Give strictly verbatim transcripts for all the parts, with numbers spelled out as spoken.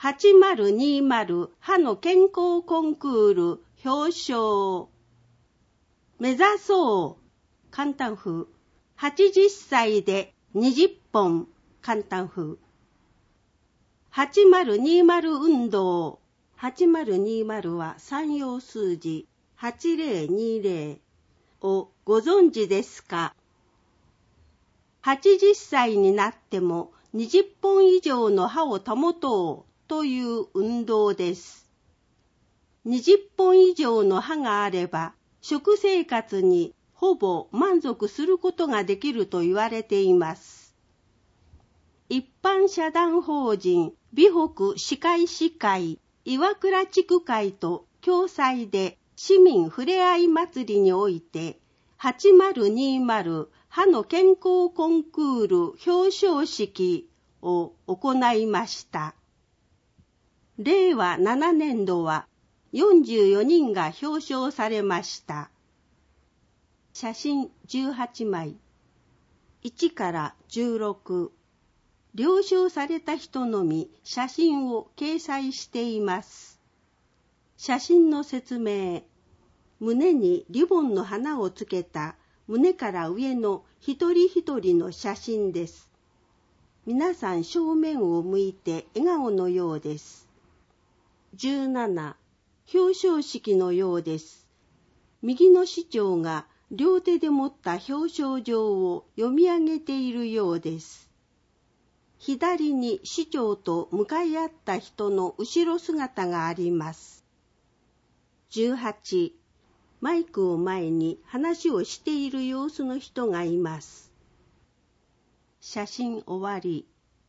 はちまるにまる歯の健康コンクール表彰。目指そう。簡単風。はちじゅっさいでにじゅっぽん。簡単風。はちまるにまる運動。はちまるにまるは三要数字はちぜろにぜろをご存知ですか？はちじゅっさいになってもにじゅっぽん以上の歯を保とうという運動です。にじゅっぽん以上の歯があれば食生活にほぼ満足することができると言われています。一般社団法人美北歯科医師会岩倉地区会と共催で市民ふれあい祭りにおいてはちまるにまる歯の健康コンクール表彰式を行いました。れいわななねんどはよんじゅうよにんが表彰されました。写真じゅうはちまい、いちからじゅうろく。了承された人のみ写真を掲載しています。写真の説明。胸にリボンの花をつけた胸から上の一人一人の写真です。皆さん正面を向いて笑顔のようです。じゅうなな、表彰式のようです。右の市長が両手で持った表彰状を読み上げているようです。左に市長と向かい合った人の後ろ姿があります。じゅうはち、マイクを前に話をしている様子の人がいます。写真終わり。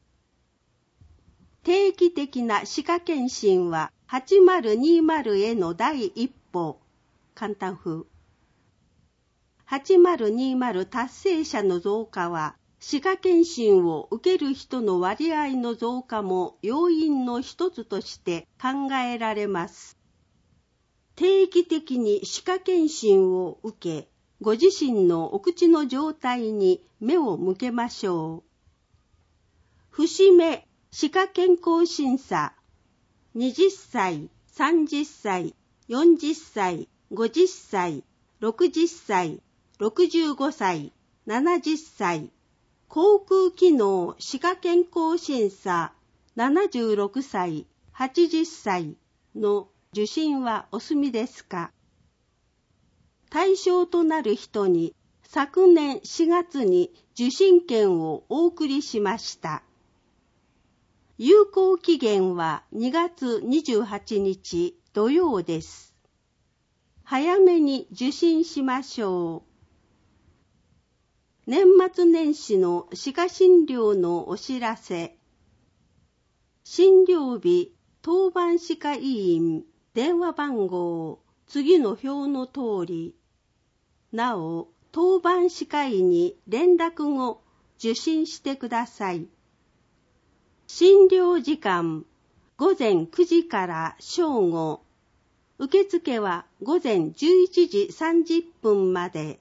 定期的な歯科検診ははちまるにまるへの第一歩。簡単風。はちまるにまる達成者の増加は歯科検診を受ける人の割合の増加も要因の一つとして考えられます。定期的に歯科検診を受け、ご自身のお口の状態に目を向けましょう。節目歯科健康審査。はたち、さんじゅっさい、よんじゅっさい、ごじゅっさい、ろくじゅっさい、ろくじゅうごさい、ななじゅっさい。口腔機能歯科健康審査ななじゅうろくさい、はちじゅっさいの受診はお済みですか？対象となる人に昨年しがつに受診券をお送りしました。有効期限はにがつにじゅうはちにち土曜です。早めに受診しましょう。年末年始の歯科診療のお知らせ。診療日、当番歯科医院、電話番号、次の表の通り。なお、当番歯科医に連絡後、受診してください。診療時間、ごぜんくじから正午。受付はごぜんじゅういちじさんじゅっぷんまで。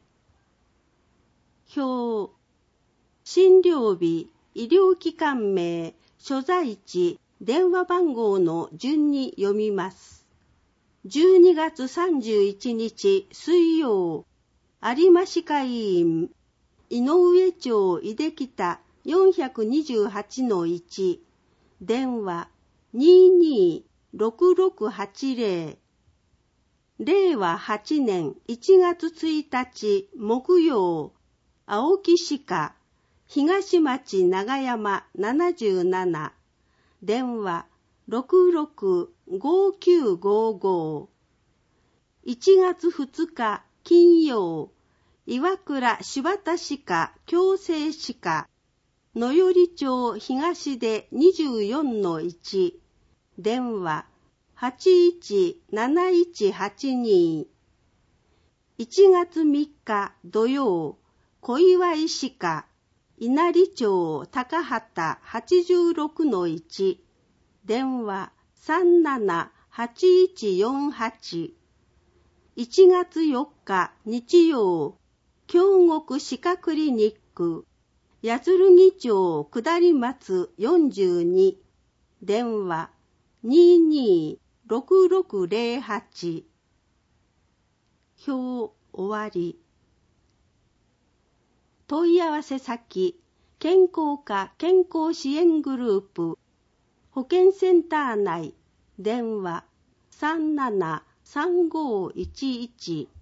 表、診療日、医療機関名、所在地、電話番号の順に読みます。じゅうにがつさんじゅういちにち水曜、有馬歯科医院、井上町井出北 よんにはちのいち、電話 にーにーろくろくはちぜろ、れいわはちねんいちがつついたち木曜、青木歯科、東町長山ななじゅうなな、電話ろくろくごきゅうごご。いちがつふつか金曜、岩倉柴田歯科矯正歯科、野寄町東でにじゅうよんのいち、電話はちいちなないちはちに。いちがつみっか土曜、小祝歯科、稲荷町高畑はちじゅうろくのいち、電話さんななはちいちよんはち。いちがつよっか日曜、京極歯科クリニック、八剣町下松よんじゅうに、電話ににろくろくぜろはち。表終わり。問い合わせ先、健康課健康支援グループ、保健センター内、電話さんななさんごいちいち。